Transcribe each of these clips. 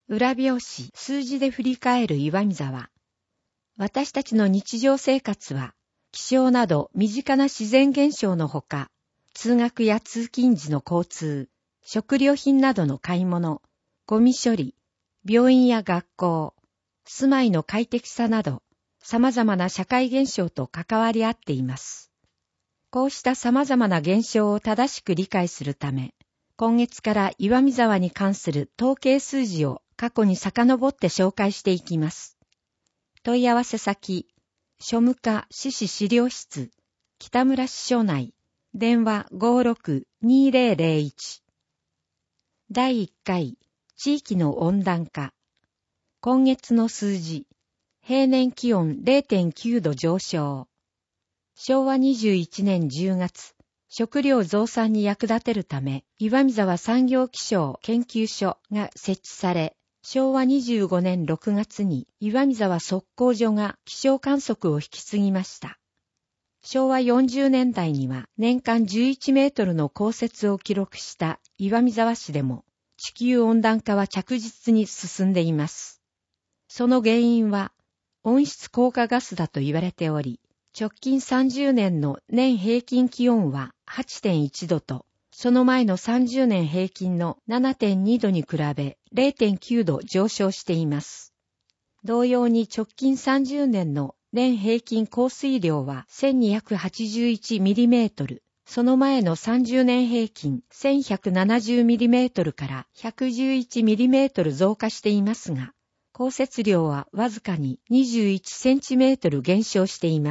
裏表紙、数字で振り返る岩見沢。私たちの日常生活は、気象など身近な自然現象のほか、通学や通勤時の交通、食料品などの買い物、ゴミ処理、病院や学校、住まいの快適さなど、様々な社会現象と関わり合っています。こうした様々な現象を正しく理解するため、今月から岩見沢に関する統計数字を過去に遡って紹介していきます。問い合わせ先、庶務課市市資料室、北村支所内、電話 56-2001。第1回、地域の温暖化。今月の数字、平年気温 0.9 度上昇。昭和21年10月、食料増産に役立てるため、岩見沢産業気象研究所が設置され、昭和25年6月に岩見沢測候所が気象観測を引き継ぎました。昭和40年代には年間11メートルの降雪を記録した岩見沢市でも地球温暖化は着実に進んでいます。その原因は温室効果ガスだと言われており、直近30年の年平均気温は 8.1 度と、その前の30年平均の 7.2 度に比べ 0.9 度上昇しています。同様に直近30年の年平均降水量は 1281 ミリメートル、その前の30年平均1170ミリメートルから111ミリメートル増加していますが、降雪量はわずかに21センチメートル減少しています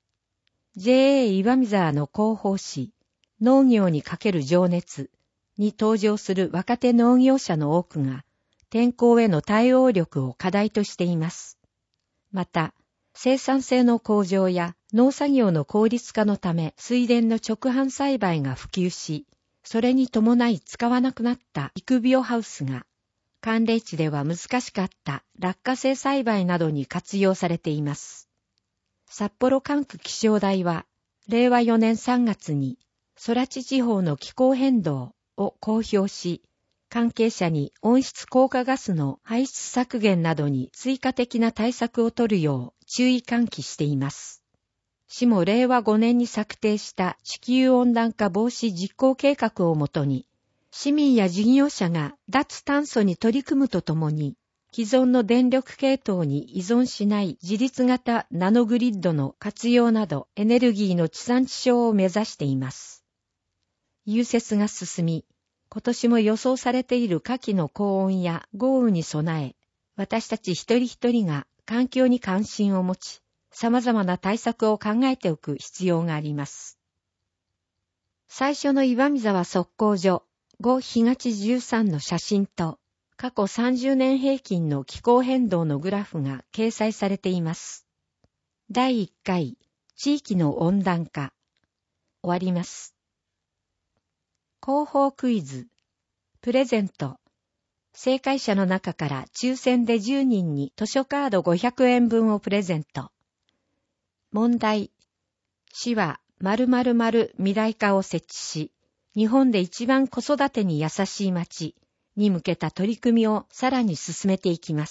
。JA 岩見沢の広報誌、農業にかける情熱に登場する若手農業者の多くが、天候への対応力を課題としています。また、生産性の向上や農作業の効率化のため、水田の直販栽培が普及し、それに伴い使わなくなった育苗ハウスが、寒冷地では難しかった落花生栽培などに活用されています。札幌管区気象台は、令和4年3月に、空知地方の気候変動を公表し、関係者に温室効果ガスの排出削減などに追加的な対策を取るよう注意喚起しています。市も令和5年に策定した地球温暖化防止実行計画をもとに、市民や事業者が脱炭素に取り組むとともに、既存の電力系統に依存しない自立型ナノグリッドの活用などエネルギーの地産地消を目指しています。融雪が進み、今年も予想されている夏季の高温や豪雨に備え、私たち一人一人が環境に関心を持ち、様々な対策を考えておく必要があります。最初の岩見沢測候所5東13の写真と、過去30年平均の気候変動のグラフが掲載されています。第1回、地域の温暖化。終わります。広報クイズ。プレゼント。正解者の中から抽選で10人に図書カード500円分をプレゼント。問題。市は〇〇〇未来課を設置し、日本で一番子育てに優しい町に向けた取り組みをさらに進めていきます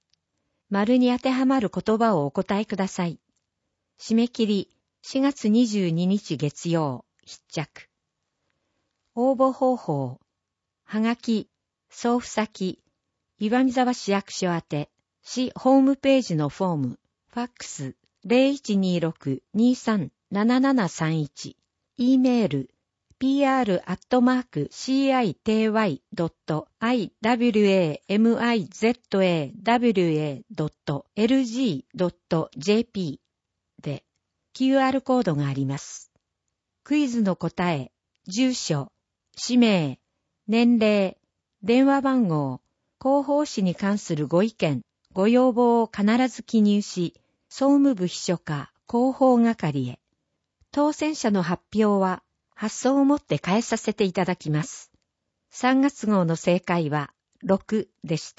。〇に当てはまる言葉をお答えください。締め切り4月22日月曜必着。応募方法。はがき、送付先、岩見沢市役所宛て、市ホームページのフォーム、ファックス 0126-237731、E メール、pr@citymizawa.lg.jp で QR コードがあります。クイズの答え、住所、氏名、年齢、電話番号、広報誌に関するご意見、ご要望を必ず記入し、総務部秘書課広報係へ。当選者の発表は発送をもって返させていただきます。3月号の正解は6でした。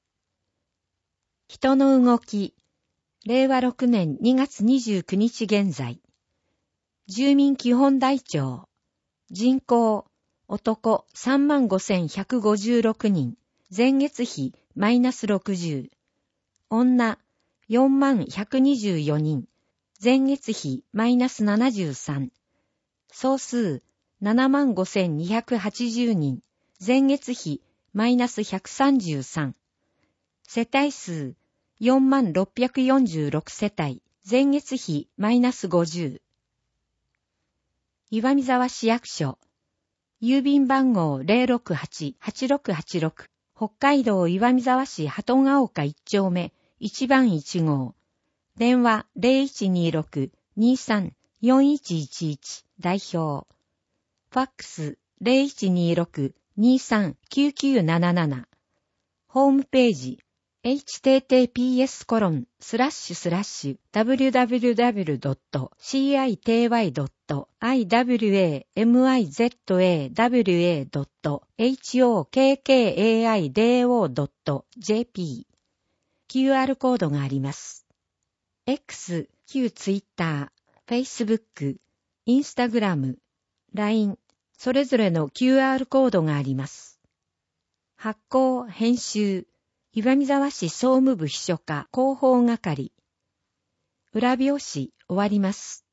人の動き、令和6年2月29日現在。住民基本台帳、人口、男 35,156 人、前月比マイナス60。女、4124人。前月比マイナス73。総数、75,280人。前月比マイナス133。世帯数、4646世帯。前月比マイナス50。岩見沢市役所。郵便番号 068-8686。北海道岩見沢市鳩ヶ丘1丁目1番1号。電話 0126-23-4111 代表。ファックス 0126-23-9977。ホームページhttps://www.citywa.hokkai.do.jp QR コードがあります。X、旧ツイッター、Facebook、Instagram、LINE、それぞれの QR コードがあります。発行、編集、岩見沢市総務部秘書課広報係。裏表紙終わります。